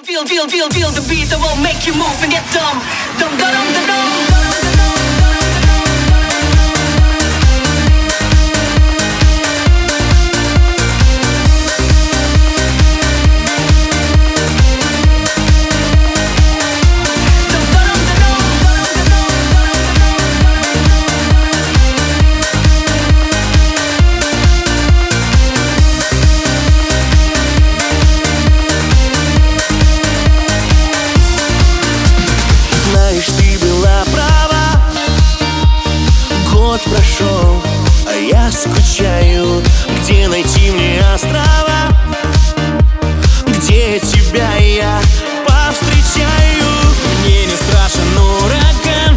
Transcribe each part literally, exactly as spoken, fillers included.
Feel, feel, feel, feel the beat that will make you move and get dumb. Dum, dum, dum, dum, dum. Прошел, а я скучаю. Где найти мне острова, где тебя я повстречаю? Мне не страшен ураган,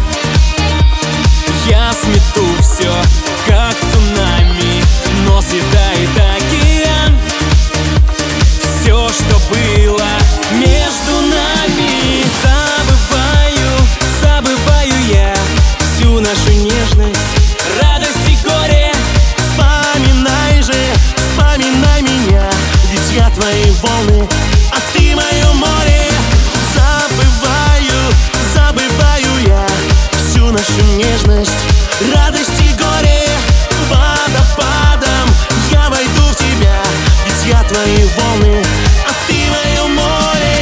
я смету все, как цунами, но съедает океан все, что было между нами. Забываю, забываю я всю нашу нежность, радость и горе. Вспоминай же, вспоминай меня, ведь я твои волны, а ты мое море. Забываю, забываю я всю нашу нежность, радость и горе. Водопадом я войду в тебя, ведь я твои волны, а ты мое море.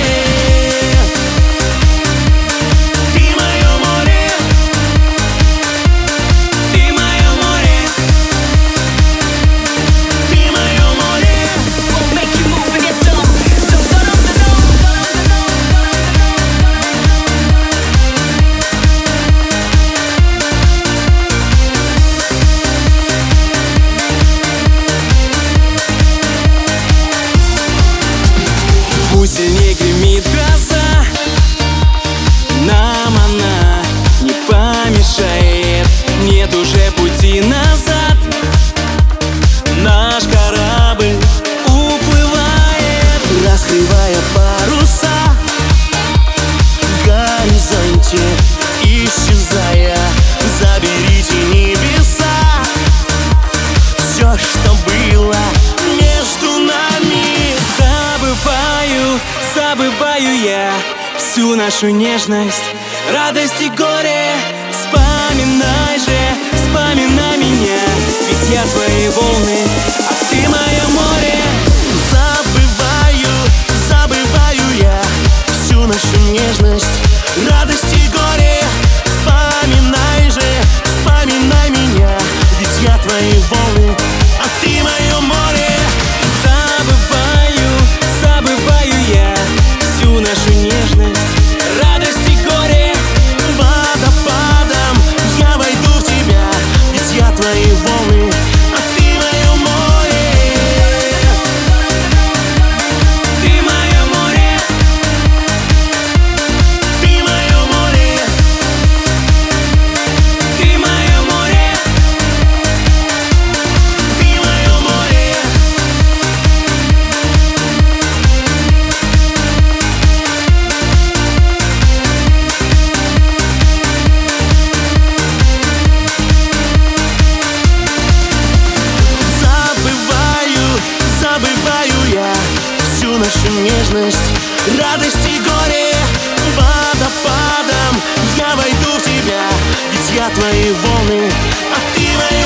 Пусть сильнее гремит гроза, нам она не помешает. Нет уже пути назад, наш корабль уплывает, раскрывая паруса в горизонте, исчезая. Заберите небеса все, что было между нами. Забываю, забываю я всю нашу нежность, радость и горе. Вспоминай же, вспоминай меня, ведь я твои волны, а ты мое море. Забываю, забываю я всю нашу нежность, радость и горе. Вспоминай же, вспоминай меня, ведь я твои волны, а ты мое море. Забываю, забываю я всю нашу нежность, радость и горе. Водопадом я войду в тебя, ведь я твои волны, а ты мое море. Ты мое море, ты мое море, ты мое море, ты мое море. Забываю, забываю я всю нашу нежность, радость и горе. Водопадом я войду в тебя, ведь я твои волны, а ты мои